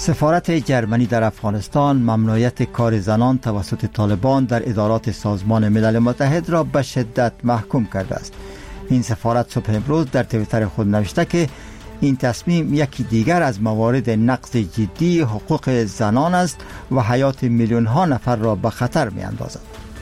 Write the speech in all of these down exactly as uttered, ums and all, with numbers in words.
سفارت جرمنی در افغانستان ممنوعیت کار زنان توسط طالبان در ادارات سازمان ملل متحد را به شدت محکوم کرده است. این سفارت صبح امروز در توییتر خود نوشته که این تصمیم یکی دیگر از موارد نقض جدی حقوق زنان است و حیات میلیون ها نفر را به خطر می اندازد.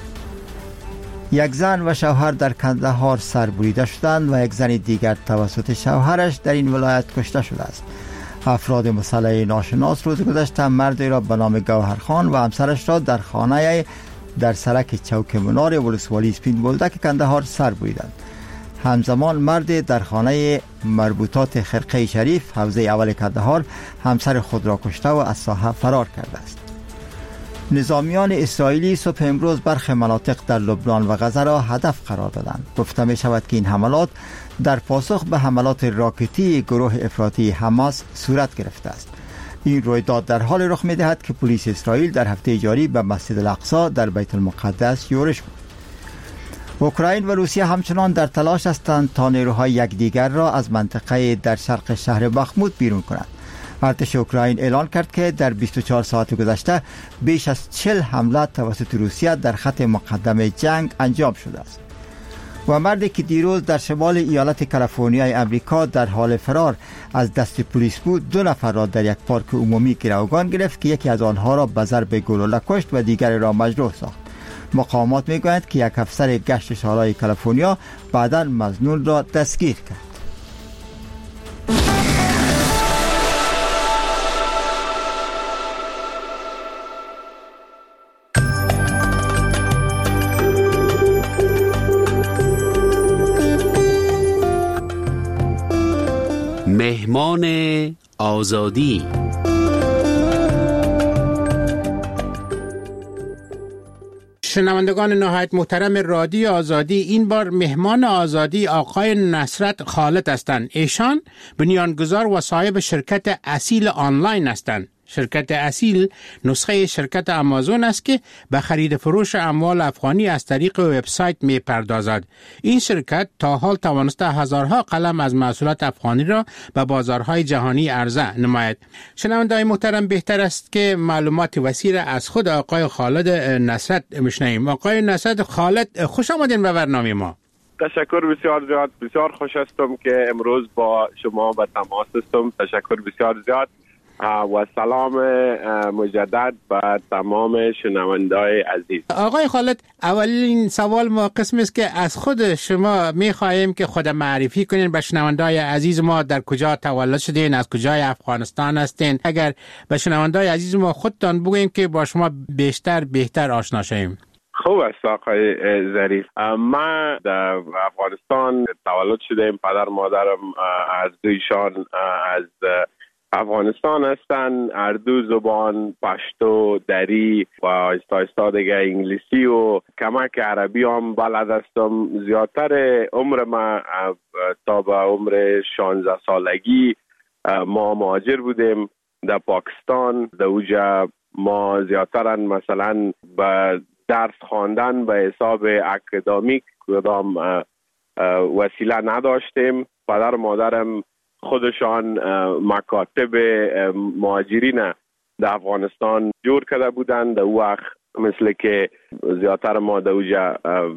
یک زن و شوهر در کندهار سربریده شدند و یک زن دیگر توسط شوهرش در این ولایت کشته شده است. افراد مسلح ناشناس روز گذشته مردی را به نام گوهرخان و همسرش را در خانه در سرک چوک منار ولسوالی اسپین بولدک کندهار سر بریدند. همزمان مرد در خانه مربوطات خرقه شریف حوزه اول کندهار همسر خود را کشته و از ساحه فرار کرده است. نظامیان اسرائیلی صبح امروز برخی مناطق در لبنان و غزه را هدف قرار دادند. گفته می شود که این حملات در پاسخ به حملات راکتی گروه افراطی حماس صورت گرفته است. این رویداد در حال رخ می دهد که پلیس اسرائیل در هفته جاری به مسجد الاقصی در بیت المقدس یورش بود. اوکراین و روسیه همچنان در تلاش هستند تا نیروهای یکدیگر را از منطقه در شرق شهر بخموت بیرون کنند. ارتش اوکراین اعلان کرد که در بیست و چهار ساعت گذشته بیش از چهل حمله توسط روسیه در خط مقدم جنگ انجام شده است. و مردی که دیروز در شمال ایالت کالیفرنیا امریکا در حال فرار از دست پلیس بود، دو نفر را در یک پارک عمومی گروگان گرفت که یکی از آنها را به ضرب گلوله کشت و دیگری را مجروح ساخت. مقامات میگویند که یک افسر گشت شهرهای کالیفرنیا بعداً مظنون را دستگیر کرد. مهمان آزادی. شنوندگان نهایت محترم رادیو آزادی، این بار مهمان آزادی آقای نصرت خالد هستند. ایشان بنیانگذار و صاحب شرکت اصیل آنلاین هستند. شرکت اصیل نسخه شرکت آمازون است که به خرید فروش اموال افغانی از طریق وبسایت می پردازد. این شرکت تا حال توانسته هزارها قلم از محصولات افغانی را به بازارهای جهانی عرضه نماید. شنوندگان محترم، بهتر است که معلومات وسیع از خود آقای خالد نصرت بشنویم. آقای نصرت خالد، خوش آمدین به برنامه ما. تشکر بسیار زیاد. بسیار خوش هستم که امروز با شما به تماس هستم. تشکر بسیار زیاد و سلام مجدد به تمام شنونده‌های عزیز. آقای خالد، اولین سوال ما قسم است که از خود شما می‌خواهیم که خود معرفی کنین به شنونده‌های عزیز ما. در کجا تولد شدین، از کجای افغانستان هستین؟ اگر به شنونده‌های عزیز ما خودتان بگوییم که با شما بیشتر بهتر آشنا شویم. خوب است آقای ظریف. من در افغانستان تولد شدم. پدر مادرم از دویشان از افغانستان هستن. هر دو زبان، پشتو، دری و آهسته آهسته دیگه انگلیسی و کمک عربی هم بلد هستم. زیادتر عمر ما تا به عمر شانزده سالگی ما مهاجر بودیم در پاکستان. در اوجا ما زیادتر مثلا به درس خواندن به حساب اکادمیک کدام وسیله نداشتیم. پدر مادرم خودشان مکاتب مهاجرین در افغانستان جور کرده بودند. در وقت مثل که زیادتر ما در اوجا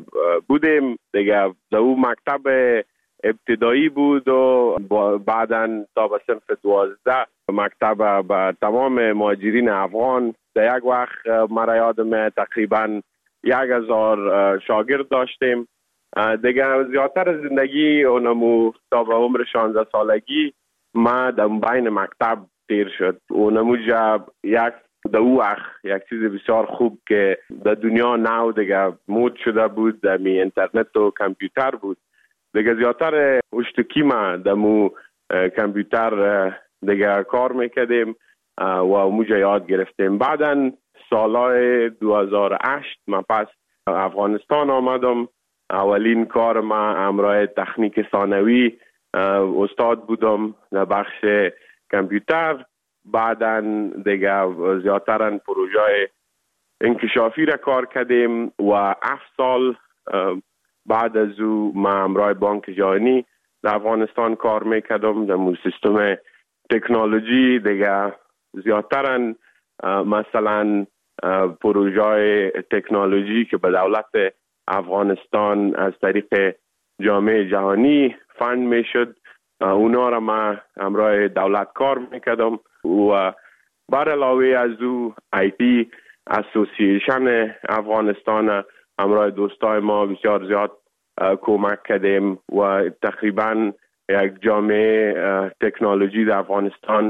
بودیم دیگه. در او مکتب ابتدایی بود و بعداً تا به صنف دوازده مکتب به تمام مهاجرین افغان. در یک وقت مرا یادم تقریباً یک هزار شاگرد داشتیم دیگه. زیادتر زندگی اونمو تا به عمر شانزده سالگی ما در بین مکتب تیر شد. اونمو جا یک در او وقت یک چیز بسیار خوب که در دنیا نو دیگه مود شده بود، در می اینترنت و کامپیوتر بود دیگه. زیادتر اشتکی ما در مو کامپیوتر دیگه کار میکردیم و موجا یاد گرفتیم. بعدن سالهای دو هزار و هشت من پس افغانستان آمدم. اولین کار ما همراه تکنیک ثانوی استاد بودم در بخش کامپیوتر. بعداً دیگه زیادترن پروژه انکشافی را کار کردیم و هفت سال بعد از او ما همراه بانک جهانی در افغانستان کار میکردم در مو سیستم تکنولوژی دیگه. زیادترن مثلا پروژه تکنولوژی که به دولت افغانستان از طریق جامعه جهانی فند میشد، اونا را ما همراه دولت کار میکردم و بر علاوه از او آی تی اسوسییشن افغانستان همراه دوستای ما بسیار زیاد کمک کردیم و تقریبا یک جامعه تکنولوژی در افغانستان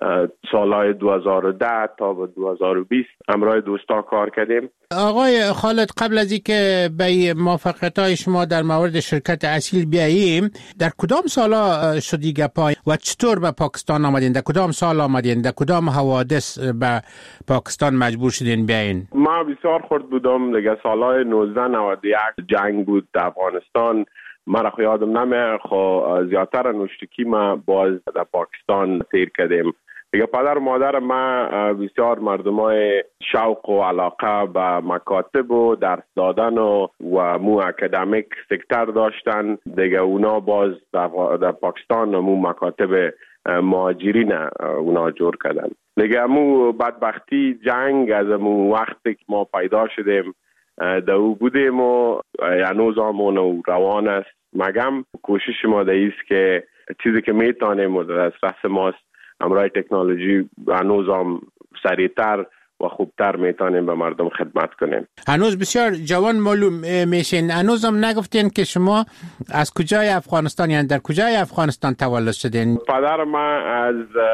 سالهای دو هزار و ده تا به دو هزار و بیست همراه دوستا کار کردیم. آقای خالد، قبل از اینکه به موفقیت‌های شما در مورد شرکت اصیل بیاییم، در کدام سالا شدی گپای و چطور به پاکستان آمدین؟ در کدام سال آمدین؟ در کدام حوادث به پاکستان مجبور شدین بیاین؟ ما بسیار خرد بودم دیگه، سالهای نوزده نود و یک جنگ بود در افغانستان. من را یادم نمیاد، خو زیادتر نوشتگی ما باز در پاکستان تیر کردیم. دیگه پدر و مادر ما بسیار مردمای شوق و علاقه به مکاتب و درس دادن و و مو اکادمیک سکتر داشتن. دیگه اونا باز در پاکستان مو مکاتب مهاجرین اونا جور کردن. دیگه مو بدبختی جنگ از مو وقتی که ما پیدا شدیم در او بودیم و هنوز همون روان است. مگم کوشش ما است که چیزی که میتونیم و در دسترس ماست همراه تکنولوژی هنوز هم سریعتر و خوبتر میتونیم به مردم خدمت کنیم. هنوز بسیار جوان معلوم میشین. هنوز هم نگفتین که شما از کجای افغانستان، یعنی در کجای افغانستان تولد شدین؟ پدر من از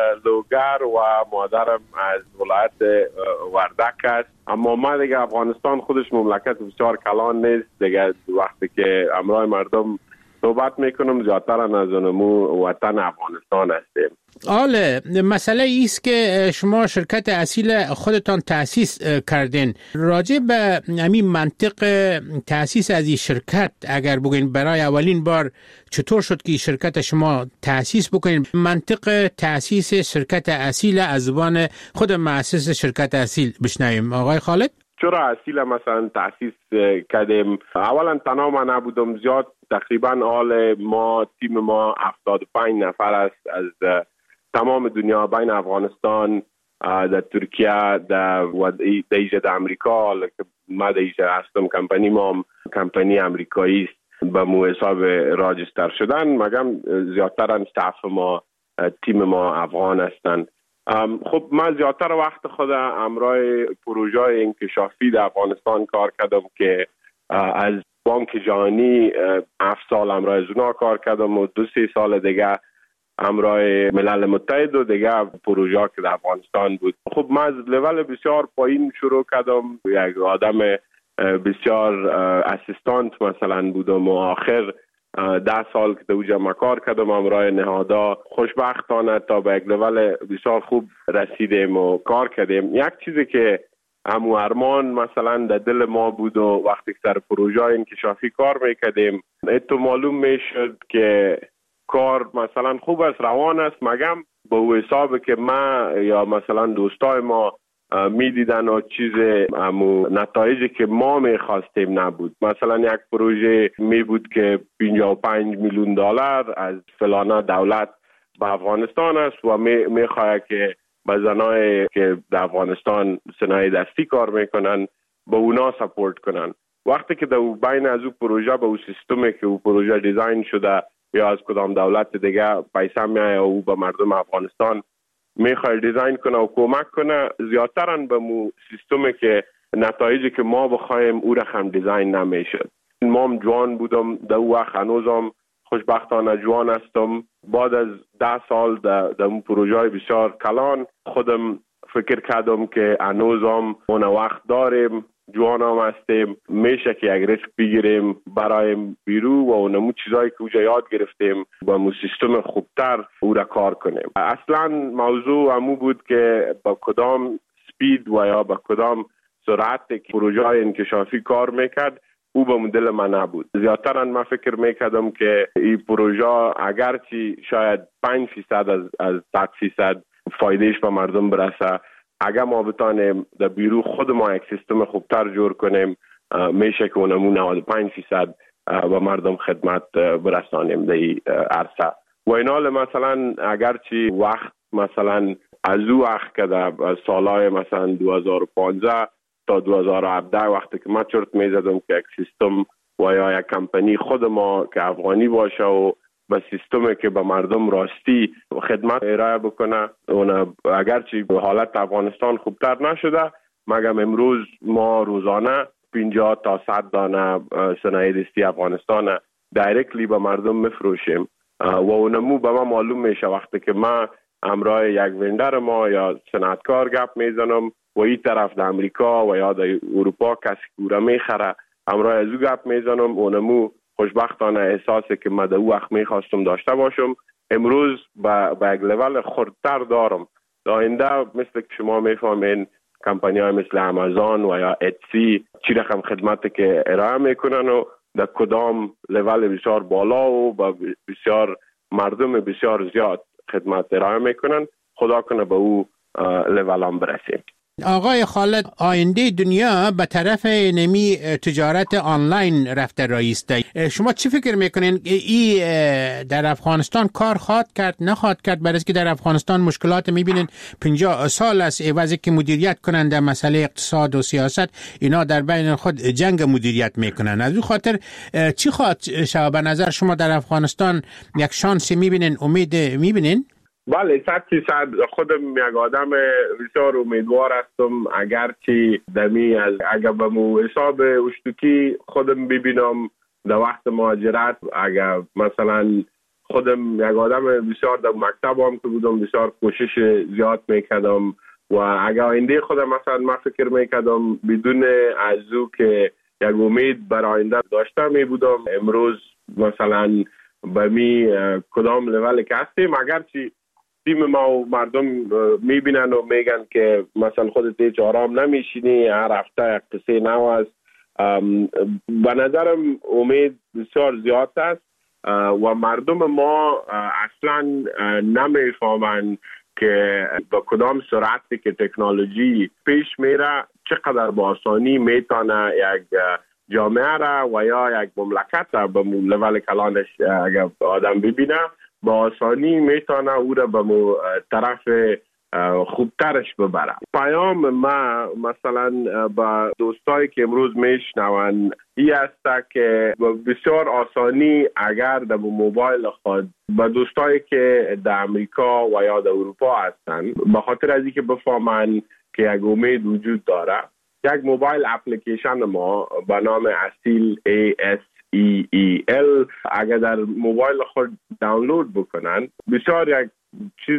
لوگر و مادرم از ولایت وردک است. اما ما دیگه افغانستان خودش مملکت بسیار کلان نیست دیگه. وقتی که همراه مردم صحبت میکنم زیادتر از اونمو وطن افغانستان هستیم. آله، مسئله ایست که شما شرکت اصیل خودتان تأسیس کردین. راجع به همین منطق تأسیس از این شرکت اگر بگین برای اولین بار چطور شد که شرکت شما تأسیس بکنین؟ منطق تأسیس شرکت اصیل از زبان خود مؤسس شرکت اصیل بشنویم. آقای خالد؟ چرا اصیل مثلا تأسیس کردیم؟ اولا تنها ما نبودم، زیاد تقریبا آل ما تیم ما هفتاد و پنج نفر است از تمام دنیا، بین افغانستان، در ترکیه، در ایجا در امریکا. ما در ایجا هستم، کمپانی ما کمپانی امریکایی است به مو حساب راجستر شدن. مگم زیادتر استاف ما تیم ما افغان هستند. خب من زیادتر وقت خود همراه پروژه انکشافی در افغانستان کار کردم که از بانک جهانی هفت سال همراه از اونا کار کردم و دو سه سال دیگه همراه ملل متحد و دیگه پروژه که در افغانستان بود. خب من از لول بسیار پایین شروع کردم، یک آدم بسیار اسیستانت مثلا بودم و آخر ده سال که در اوجا کار کردم همراه نهادا. خوشبختانه تا به یک لول بسیار خوب رسیدیم و کار کردیم. یک چیزی که همو ارمان مثلا در دل ما بود و وقتی سر پروژه انکشافی کار میکردیم اتو معلوم میشد که کار مثلا خوب است، روان است، مگم به او حساب که ما یا مثلا دوستای ما میدیدن و چیز همو نتایجی که ما میخواستیم نبود. مثلا یک پروژه می بود که پنجاه و پنج میلیون دلار از فلانه دولت به افغانستان است و میخواد که به زنای که در افغانستان صنایع دستی کار میکنن به اونا سپورت کنن. وقتی که در بین از او پروژه به او سیستمی که او پروژه دیزاین شده یا از کدام دولت دیگه پیسه میایه او به مردم افغانستان میخواد دیزاین کنه و کمک کنه، زیادترن به مو سیستمی که نتایجی که ما بخوایم او را هم دیزاین نمیشد. ما هم جوان بودم در او وقت، هنوزم خوشبختانه جوان هستم. بعد از ده سال در اون پروژه بسیار کلان خودم فکر کردم که هنوزم اون وقت داریم، جوان هم هستیم، میشه که یک ریسک بگیریم برای بیرو و اونمو چیزایی که اوجا یاد گرفتیم با مو سیستم خوبتر او را کار کنیم. اصلا موضوع همو بود که با کدام سپید و یا با کدام سرعت که پروژه انکشافی کار میکرد او به مدل من نبود. زیادتر من فکر میکردم که این پروژه اگرچه شاید پنج فیصد از از صد فیصد فایدهش به مردم برسه، اگر ما بتانیم در بیرو خود ما یک سیستم خوبتر جور کنیم میشه که اونمو نود و پنج فیصد به مردم خدمت برسانیم در این عرصه. و اینال مثلا اگرچه وقت مثلا از او وقت که در سالهای مثلا دو هزار و پانزده تا دو هزار و هفده وقتی که ما چرت میزدم که یک سیستم و یا یک کمپانی خود ما که افغانی باشه و به سیستمی که به مردم راستی خدمت ارائه بکنه، اون اگرچه به حالت افغانستان خوبتر نشده، مگم امروز ما روزانه پنجاه تا صد دانه صنایع دستی افغانستان دایرکتلی به مردم میفروشیم و اونمو به ما معلوم میشه وقتی که ما همراه یک وندر ما یا صنعتکار گپ میزنم و این طرف در امریکا و یا در اروپا کسی کوره میخره همراه از او گپ میزنم، اونمو خوشبختانه احساسی که من در او وقت میخواستم داشته باشم امروز با با یک لول خردتر دارم. در آینده مثل که شما میفهمین کمپانی های مثل آمازون و یا اتسی چی رقم خدمتی که ارائه میکنن و در کدام لول بسیار بالا و با بسیار مردم بسیار زیاد خدمت ارائه میکنن، خدا کنه به او لول هم برسیم. آقای خالد، آینده دنیا به طرف نمی تجارت آنلاین رفته رایسته. شما چی فکر میکنین ای در افغانستان کار خواهد کرد نخواهد کرد؟ برای که در افغانستان مشکلات میبینین پنجاه سال است عوضی که مدیریت کنن در مسئله اقتصاد و سیاست اینا در بین خود جنگ مدیریت میکنن. از اون خاطر چی خواهد شود به نظر شما در افغانستان؟ یک شانسی میبینین؟ امید میبینین؟ بله، صد فیصد خودم یک آدم بسیار امیدوار هستم، اگرچه دمی از اگر به مو حساب اشتوکی خودم ببینم در وقت مهاجرت، اگر مثلا خودم یک آدم بسیار در مکتب هم که بودم بسیار کوشش زیاد میکردم و اگر آینده خودم مثلا من فکر میکردم بدون از او که یک امید بر آینده داشته می بودم، امروز مثلا به می کدام لول که هستیم، اگرچه تیم ما و مردم میبینن و میگن که مثلا خودت هیچ آرام نمیشینی، هر هفته یک قصه نو است. به نظرم امید بسیار زیاد است و مردم ما اصلا نمیفهمن که با کدام سرعتی که تکنولوژی پیش میره چقدر با آسانی میتونه یک جامعه را و یا یک مملکت را به لول کلانش اگر آدم ببینه با آسانی میتونه او را به طرف خوبترش ببره. پیام ما مثلا با دوستایی که امروز میشنون این است که بسیار آسانی اگر در موبایل خود با دوستایی که در امریکا و یا در اروپا هستن به خاطر از اینکه بفهمن که یک امید وجود داره، یک موبایل اپلیکیشن ما به نام اسیل ای اس ای ای ال اگر در موبایل خود دانلود بکنن بسیار یک چیز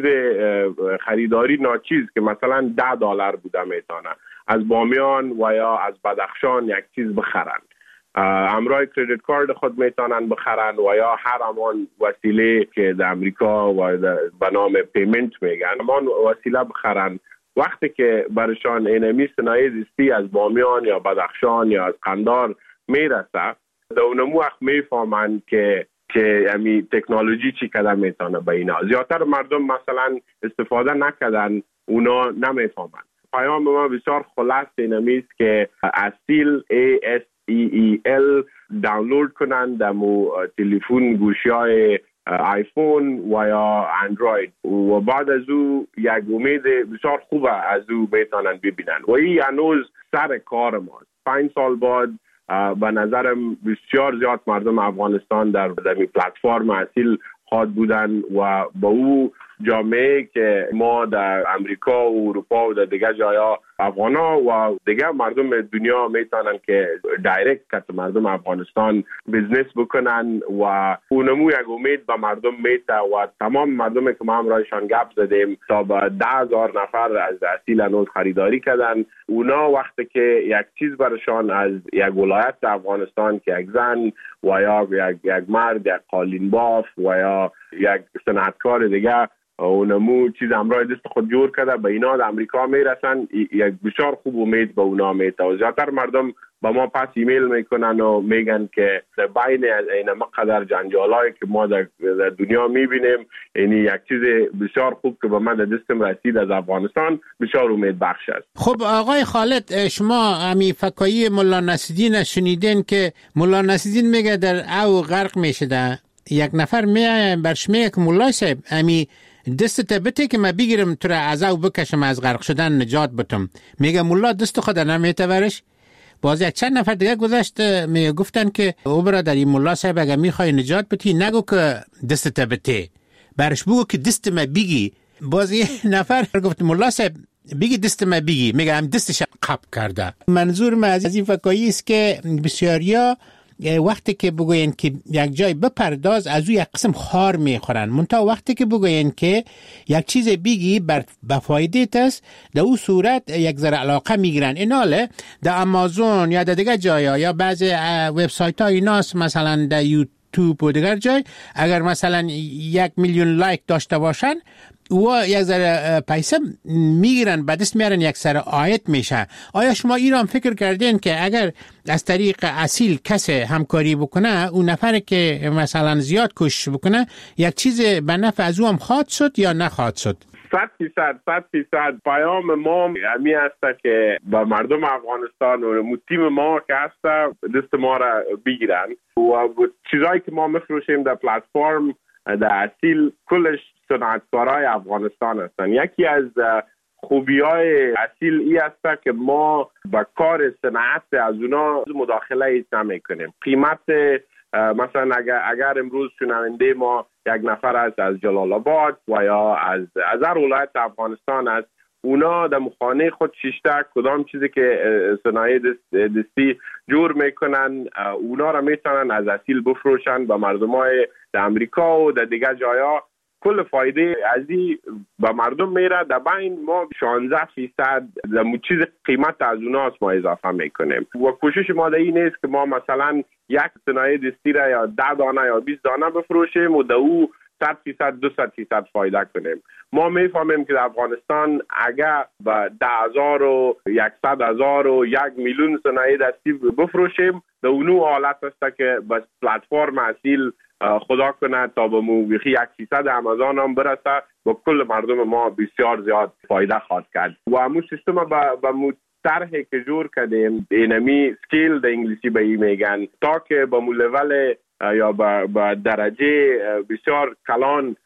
خریداری ناچیز که مثلا ده دلار بوده میتونه از بامیان و یا از بدخشان یک چیز بخرن، همراه کریدیت کارت خود میتونن بخرن و یا هر همان وسیله که در امریکا و به نام پیمنت میگن همان وسیله بخرن. وقتی که برشان اینمی صنایع دستی از بامیان یا بدخشان یا از قندار میرسه، در اونمو وقت میفهمن که که یعنی تکنولوژی چی کدام میتونه به اینا. زیادتر مردم مثلا استفاده نکردن، اونا نمیفهمن. پیام ما بسیار خلاص اینمی است که اسیل ای اس ای ای ال دانلود کنن در مو تلفن گوشی‌های آیفون و یا اندروید و بعد از او یک امید بسیار خوبه از او میتونن ببینن و این هنوز سر کار ماست. پنج سال بعد به نظرم بسیار زیاد مردم افغانستان در زمین پلتفرم اصیل خواهد بودن و با او جامعه که ما در امریکا و اروپا و در دیگه جایا افغانا و دیگه مردم دنیا میتونن که دایرکت کت مردم افغانستان بیزنس بکنن و اونمو یک امید به مردم میته و تمام مردم که ما هم رایشان گپ زدیم تا به ده هزار نفر از اصیل هنوز خریداری کردن. اونا وقتی که یک چیز برشان از یک ولایت افغانستان که یک زن و یا یک, یک مرد یک قالین باف و یا یک صنعتکار دیگه اونمو چیز همراه دست خود جور کرده به اینا در امریکا میرسن، یک بسیار خوب امید به اونا میته و زیادتر مردم با ما پس ایمیل میکنن و میگن که در بین این مقدر جنجالایی که ما در دنیا میبینیم یعنی یک چیز بسیار خوب که به من در دستم رسید از افغانستان بسیار امید بخش است. خب آقای خالد، شما امی فکایی مولا نصیرالدین شنیدین که مولا نصیرالدین میگه در او غرق میشه ده یک نفر می برش میگه که مولای صاحب امی دست بته که من بگیرم تو را از او بکشم از غرق شدن نجات بتم. میگه مولا دست خود نمیته ورش. باز یک چند نفر دیگه گذشت می گفتن که او برادر این مولا صاحب اگه میخوای نجات بتی نگو که دست بته، برش بگو که دست ما بگی. باز یه نفر گفت مولا صاحب بگی دست ما بگی، میگه هم دستش قب کرده. منظور من از این فکایی است که بسیاریا وقتی که بگوین که یک جای بپرداز از او یک قسم خار میخورن، منتها وقتی که بگوین که یک چیز بگی بر بفایده است در او صورت یک ذره علاقه میگیرن. ایناله در امازون یا در دیگر جایا یا بعضی وبسایت ها ایناست، مثلا در یوتیوب و دیگر جای اگر مثلا یک میلیون لایک داشته باشن و یک ذره پیسه میگیرن، بعد است میارن یک سر آیت میشه. آیا شما ایران فکر کردین که اگر از طریق اصیل کسی همکاری بکنه، اون نفر که مثلا زیاد کوشش بکنه یک چیز به نفع از او هم خواهد شد یا نخواهد شد؟ صد فیصد صد فیصد پیام ما همی است که با مردم افغانستان و تیم ما که هست دست ما را بگیرن و چیزایی که ما میفروشیم در پلتفرم در اصیل کلش صنعتکارای افغانستان هستن. یکی از خوبی‌های اصیل ای است که ما با کار صنعت از اونا مداخله ایت نمی کنیم. قیمت مثلا اگر, اگر امروز شنونده ما یک نفر است از جلال آباد و یا از از هر ولایت افغانستان است، اونا در خانه خود شیشته کدام چیزی که صنایع دست دستی جور میکنن اونا را میتونن از اصیل بفروشن به مردمای در امریکا و در دیگر جایا. کل فایده ازی به مردم میره. در بین ما شانزده فیصد در چیز قیمت از اوناست ما اضافه میکنیم و کوشش ما در این نیست که ما مثلا یک صنایع دستی را یا ده دانه یا بیست دانه بفروشیم و در او صد فیصد دو صد فیصد فایده کنیم. ما میفهمیم که در افغانستان اگر به ده هزار و یکصد هزار و یک میلیون صنایع دستی بفروشیم در اونو حالت است که بس پلتفرم اصیل خدا کنه تا به موقعی یک فیصد امازون هم برسه با کل مردم ما بسیار زیاد فایده خواهد کرد. و همون سیستم با, با طرحی که جور کردیم اینمی سکیل در انگلیسی به این میگن تا که با مولول یا با درجه بسیار کلان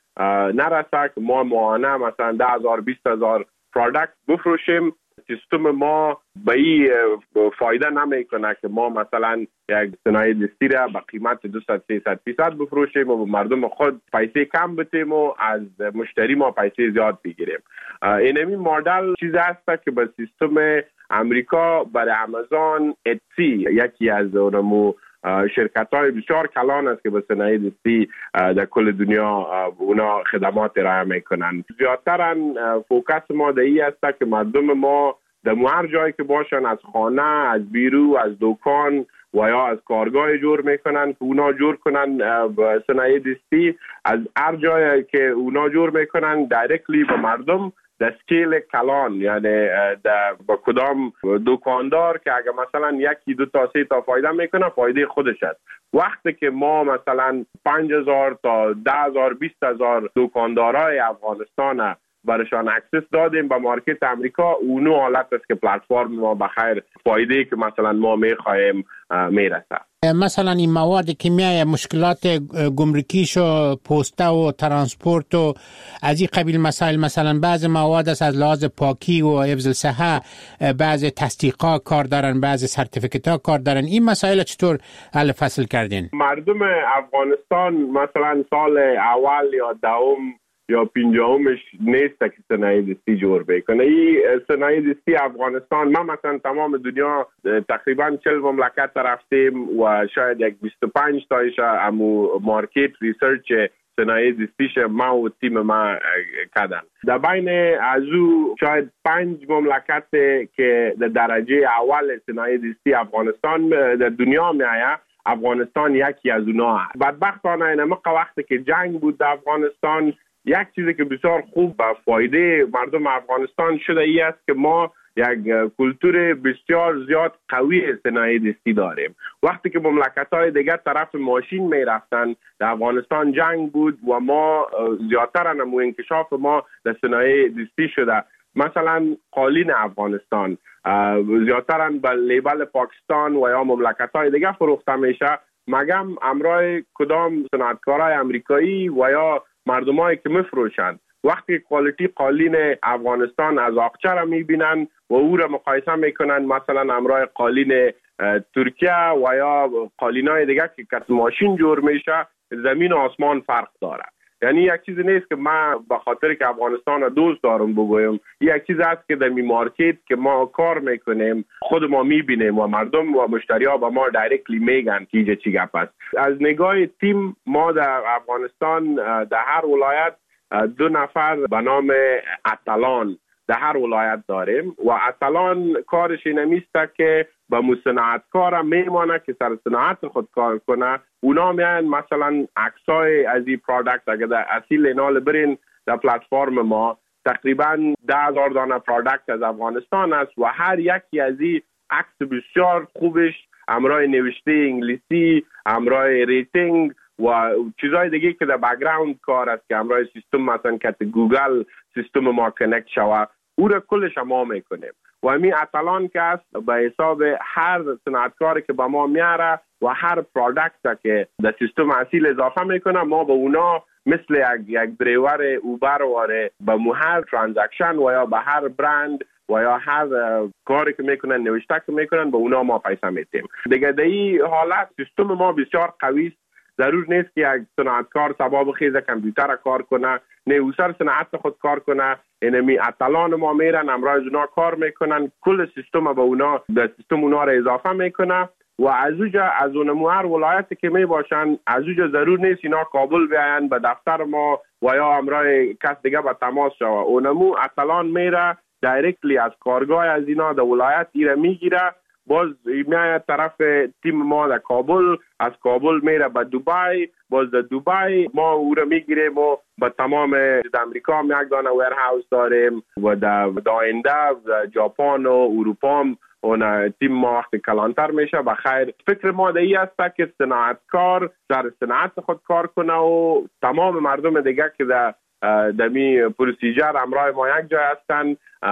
نرسه که ما ماهانه مثلا ده هزار بیست هزار پرودکت بفروشیم. سیستم ما به این فایده نمیکنه که ما مثلا یک صنایع دستی را به قیمت دویست سیصد فیصد بفروشیم و مردم خود پیسه کم بتیم و از مشتری ما پیسه زیاد بگیریم. اینمی مدل چیز است که به سیستم امریکا برای امازون اتسی یکی از اونمو شرکت های بسیار کلان است که به صنایع دستی در کل دنیا اونا خدمات ارائه میکنن. زیادتر فوکس ما در این است که مردم ما در هر جایی که باشن از خانه، از بیرو، از دکان و یا از کارگاه جور میکنن که اونا جور کنن به صنایع دستی. از هر جایی که اونا جور میکنن دایرکتلی به مردم در سکیل کلان، یعنی با کدام دکاندار که اگر مثلا یکی دو تا سه تا فایده میکنه فایده خودش است. وقتی که ما مثلا پنج هزار تا ده هزار بیست هزار دکاندارای افغانستان برشان اکسس دادیم به مارکت امریکا، اونو حالت است که پلتفرم ما بخیر فایده که مثلا ما میخوایم میرسه. مثلا این مواد کیمیایی مشکلات گمرکیش و پسته و ترانسپورت و از این قبیل مسائل، مثلا بعض مواد است از لحاظ پاکی و حفظ الصحه بعض تصدیقات کار دارن، بعض سرتیفیکت ها کار دارن. این مسائل چطور حل فصل کردین؟ مردم افغانستان مثلا سال اول یا دوم یا پنجمش نیست که صنایع دستی جور بکنه. این صنایع دستی افغانستان، ما مثلا تمام دنیا تقریبا چهل مملکت رفتیم و شاید یک بیست و پنج تایش امو مارکت ریسرچ صنایع دستیش ما و تیم ما کردن. در بین از او شاید پنج مملکت که در درجه اول صنایع دستی افغانستان در دنیا می آید، افغانستان یکی از اونها. بدبختانه این موقع وقتی که جنگ بود در افغانستان، یک چیزی که بسیار خوب به فایده مردم افغانستان شده ای است که ما یک کلتور بسیار زیاد قوی صنایع دستی داریم. وقتی که مملکت‌های دیگر طرف ماشین می رفتن، در افغانستان جنگ بود و ما زیادتر نمو انکشاف ما در صنایع دستی شده. مثلا قالین افغانستان زیادتر به لیبل پاکستان و یا مملکت‌های دیگر فروخته میشه مگم امرای کدام صنعتکارای امریکایی و یا مردمایی که میفروشند وقتی کوالیتی قالین افغانستان از آقچه را میبینن و او را مقایسه میکنن مثلا امرای قالین ترکیه و یا قالینای دیگه که کت ماشین جور میشه، زمین و آسمان فرق داره. یعنی یک چیز نیست که ما به خاطر که افغانستان دوست دارم بگویم، یک چیز است که در می مارکت که ما کار میکنیم خود ما میبینیم و مردم و مشتری ها به ما دایرکتلی میگن که اینجا چی گپ است. از نگاه تیم ما در افغانستان در هر ولایت دو نفر به نام اتلان در هر ولایت داریم و اتلان کارش اینمیسته که به مصنعتکار میمانه که سر صنعت خود کار کنه. اونا میان مثلا عکسای از این پروداکت اگر در اصیل اینال برین در پلتفرم ما تقریبا ده هزار دانه پروداکت از افغانستان است و هر یکی از این عکس بسیار خوبش همراه نوشته انگلیسی، همراه ریتینگ و چیزای دیگه که در بک‌گراند کار است که همراه سیستم مثلا که گوگل سیستم ما کانکت شوه او را کلش ما میکنیم و همین اتلان که است به حساب هر صنعتکاری که به ما میاره و هر پروداکت که در سیستم اصیل اضافه میکنه ما به اونا مثل یک یک دریور اوبر واره به هر ترانزکشن و یا به هر برند و یا هر کاری که میکنن نوشته که میکنن به اونا ما پیسه میتیم. دیگه در این حالت سیستم ما بسیار قوی است. ضرور نیست که یک صنعتکار سبا بخیزه کامپیوتر کار کنه، نه او سر صنعت خود کار کنه. اینمی اتلان ما میرن امراه اونا کار میکنن، کل سیستم به اونا در سیستم اونا را اضافه میکنه و از اوجا از اونمو هر ولایتی که می باشن از اوجا ضرور نیست اینا کابل بیاین به دفتر ما و یا امراه کس دیگه به تماس شوه. اونمو اتلان میره دایرکتلی از کارگاه از اینا در ولایت ایره میگیره، باز میاد طرف تیم ما در کابل، از کابل میره به دبی، باز در دبی ما او را میگیریم و به تمام در امریکا هم یک دانه ویرهاوس داریم و در آینده ژاپن و اروپا هم اون تیم ما وقتی کلانتر میشه. بخیر فکر ما در این است که صنعتکار سر صنعت خود کار کنه و تمام مردم دیگه که در دمی پروسیجر همراه ما یک جای هستن،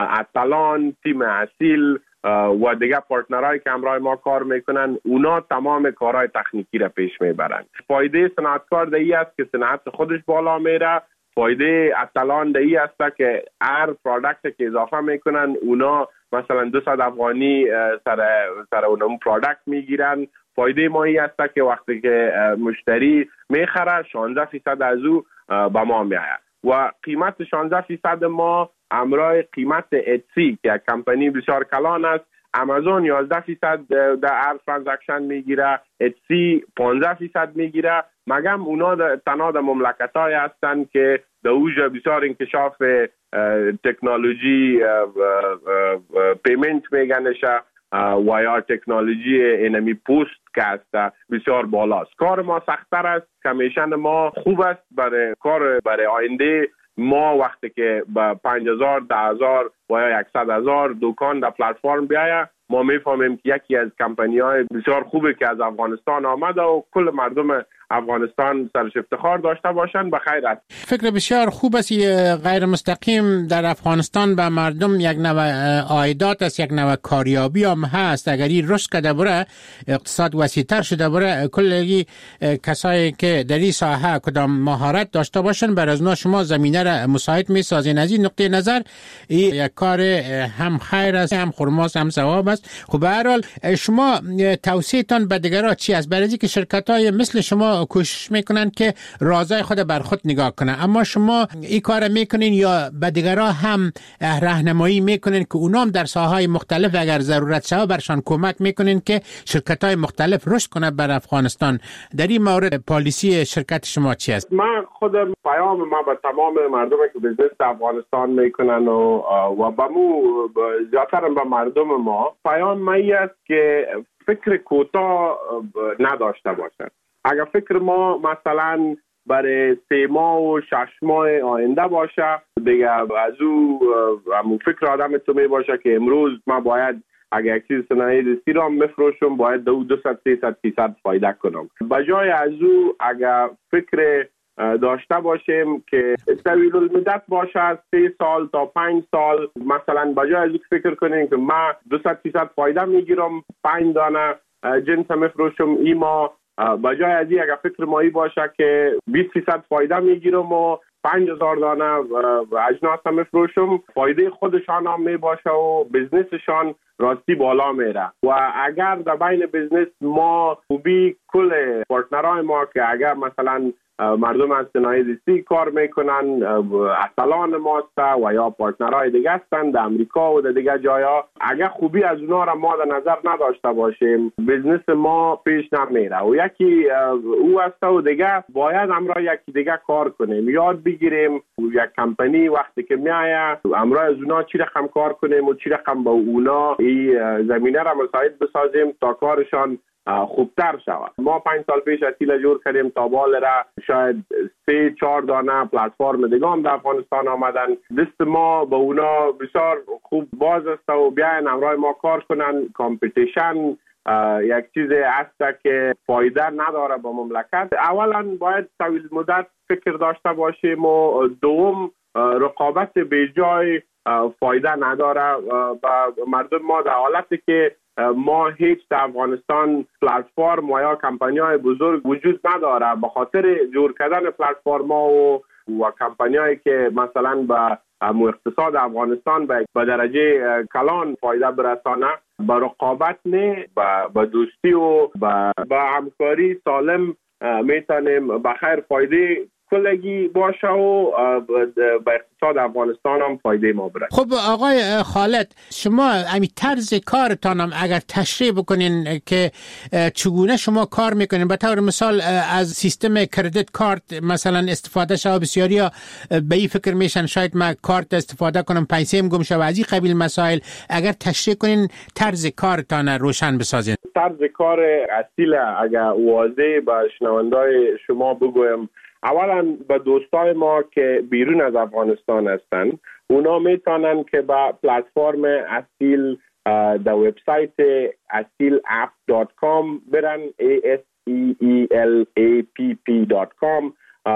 اتلان، تیم اصیل و دیگه پارتنرهایی که همراه ما کار میکنن اونا تمام کارهای تکنیکی را پیش میبرن. فایده صنعتکار در این است که صنعت خودش بالا میره. فایده اتلان در این است که هر پروداکت که اضافه میکنن اونا مثلا دویست افغانی سر سر اون پروداکت میگیرن. فایده ما این است که وقتی که مشتری میخره شانزده فیصد از او به ما میآید و قیمت شانزده فیصد ما همراه قیمت اتسی که کمپانی بسیار کلان است. امازون یازده فیصد در هر ترانزکشن میگیره، اتسی پانزده فیصد میگیره. مگم اونا تنها در مملکت‌های هستند که در اوجا بسیار انکشاف تکنولوژی پیمنت میگنشه و یا تکنولوژی اینمی پوست که است بسیار بالاست. کار ما سخت‌تر است، کمیشن ما خوب است برای کار برای آینده. ما وقتی که با پنج هزار، ده هزار و یا یکصد هزار دکان در پلتفرم بیاید ما میفهمیم که یکی از کمپانی‌های بسیار خوبه که از افغانستان آمده و کل مردم افغانستان سرش افتخار داشته باشند. بخیر است. فکر بسیار خوب است. غیر مستقیم در افغانستان به مردم یک نوع عایدات است، یک نوع کاریابی هم هست. اگر این رشد کرده بره، اقتصاد وسیع‌تر شده بره، کل کسایی که در این ساحه کدام مهارت داشته باشن بر از شما زمینه را مساعد می‌سازین. از این نقطه نظر این یک کار هم خیر است، هم خرماست، هم ثواب است. خب به هر حال شما توصیه‌تان به دیگران چی است؟ برای اینکه شرکت‌های مثل شما کوشش میکنن که رازای خود بر خود نگاه کنن، اما شما این کار میکنین یا به دیگران هم راهنمایی میکنین که اونا هم در ساحه‌های مختلف اگر ضرورت شود برشان کمک میکنین که شرکت‌های مختلف رشد کنه بر افغانستان؟ در این مورد پالیسی شرکت شما چی است؟ من خودم پیام ما به تمام مردمی که بیزنس در افغانستان میکنن و و با مو زیادتر به مردم ما پیام ما است که فکر کوتاه نداشته باشند. اگر فکر ما مثلا برای سه ماه و شش ماه آینده باشه دیگه از او همون فکر آدم تو می باشه که امروز ما باید اگر یک چیز صنایع دستی را مفروشم باید دو دوصد سیصد فیصد فایده کنم. بجای از او اگر فکر داشته باشیم که طویل المدت باشه سه سال تا پنج سال، مثلا بجای از او فکر کنیم که ما دوصد فیصد فایده میگیرم، پنج دانه جنس مفروشم ایما بجای از این اگر فکر مایی باشه که بیست درصد فایده میگیرم و پنج هزار دانه اجناس هم میفروشم، فایده خودشان هم می باشه و بزنسشان راستی بالا میره. و اگر در بین بزنس ما خوبی کل پارتنرهای ما که اگر مثلا مردم از صنایع دستی کار میکنن، اصلان ماست و یا پارتنرهای دیگه هستن در امریکا و در دیگه جایا، اگر خوبی از اونا را ما در نظر نداشته باشیم بزنس ما پیش نمیره. و یکی او است و دیگه باید امرای یکی دیگه کار کنیم، یاد بگیریم یک کمپانی وقتی که میایه امرای از اونا چی رقم کار کنیم و چی رقم با اونا این زمینه را مساعد بسازیم تا کارشان خوبتر شود. ما پنج سال پیش اصیل جور کردیم تا بال را شاید سه چهار دانه پلتفرم دیگه هم در افغانستان آمدن، دست ما با اونا بسیار خوب باز است و بیاین امرای ما کار کنن. کامپیتیشن یک چیز است که فایده نداره با مملکت. اولا باید طویل مدت فکر داشته باشیم و دوم رقابت به جای فایده نداره. و مردم ما در حالتی که ما هیچ در افغانستان پلتفرم و یا کمپانی های بزرگ وجود نداره، به خاطر جور کردن پلتفرم ها و و کمپانی هایی که مثلا به اقتصاد افغانستان به درجه کلان فایده برسانه، به رقابت نه، به دوستی و به همکاری سالم میتونیم به خیر فایده کلگی باشه و به اقتصاد افغانستان هم فایده ما برد. خب آقای خالد، شما امی طرز کارتان هم اگر تشریح بکنین که چگونه شما کار میکنین، به طور مثال از سیستم کردیت کارت مثلا استفاده شده، بسیاری ها به این فکر میشن شاید ما کارت استفاده کنم پیسیم گم شود، از این قبیل مسائل اگر تشریح کنین طرز کارتان روشن بسازین. طرز کار اصیل اگر واضح به شنوندای شما بگویم، اولا به دوستای ما که بیرون از افغانستان هستن اونا میتونن که با پلتفرم اصیل در وبسایت اصیل اپ دات کام برن ای اس ای ای ال ای پی پی دات کام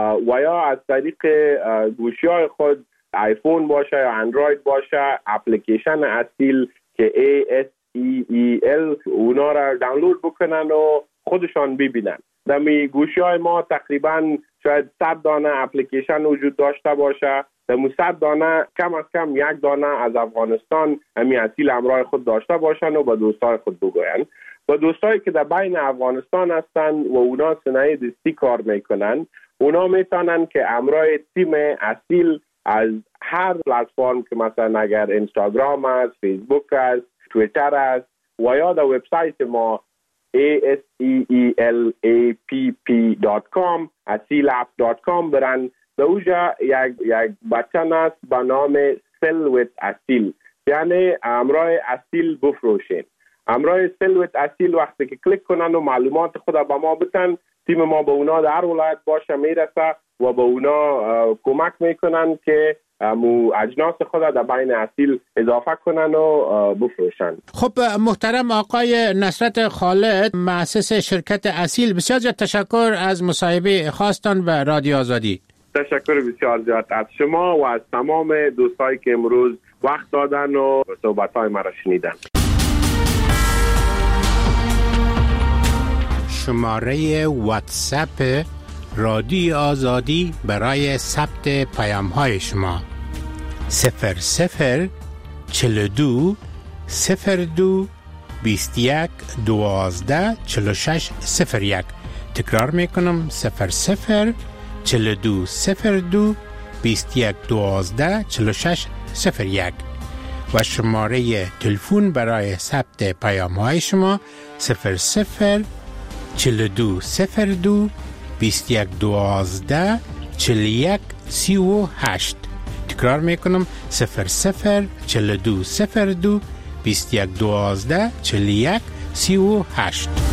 و یا از طریق گوشی های خود آیفون باشه یا اندروید باشه اپلیکیشن اصیل که ای اس ای ای ال اونا را دانلود بکنن و خودشان ببینن. در می گوشی های ما تقریبا شاید صد دانه اپلیکیشن وجود داشته باشه، در مو صد دانه کم از کم یک دانه از افغانستان همی اصیل امرای خود داشته باشن و با دوستای خود بگوین. با دوستایی که در بین افغانستان هستن و اونا صنایع دستی کار میکنن، اونا میتونن که امرای تیم اصیل از هر پلتفرم که مثلا اگر اینستاگرام است، فیسبوک است، توییتر است و یا در وبسایت ما ای اس ای ای ال ای پی پی دات کام اصیل اپ دات کام برن. در اوجا یک یک بچن است به نام سل ویت اصیل، یعنی امرای اصیل بفروشین. امرای سل ویت اصیل وقتی که کلیک کنن و معلومات خود با ما بتن، تیم ما به اونا در هر ولایت باشه میرسه و به اونا کمک میکنن که مو اجناس خود در بین اصیل اضافه کنن و بفروشن. خب محترم آقای نصرت خالد، مؤسس شرکت اصیل، بسیار زیاد تشکر از مصاحبه خاصتان به رادیو آزادی. تشکر بسیار زیاد از شما و از تمام دوستایی که امروز وقت دادن و صحبت‌های ما را شنیدن. شماره واتساپ رادیو آزادی برای ثبت پیام‌های شما صفر صفر چهل و دو صفر دو بیست و یک دوازده چهل و شش صفر یک. تکرار میکنم صفر صفر چهل و دو صفر دو بیست و یک دوازده چهل و شش صفر یک و شماره تلفن برای ثبت پیام‌های شما صفر صفر چهل و دو صفر دو بیست و یک دوازده چهل و یک سی و هشت. تکرار میکنم صفر صفر چهل و دو صفر دو بیست و یک دوازده چهل و یک سی و هشت.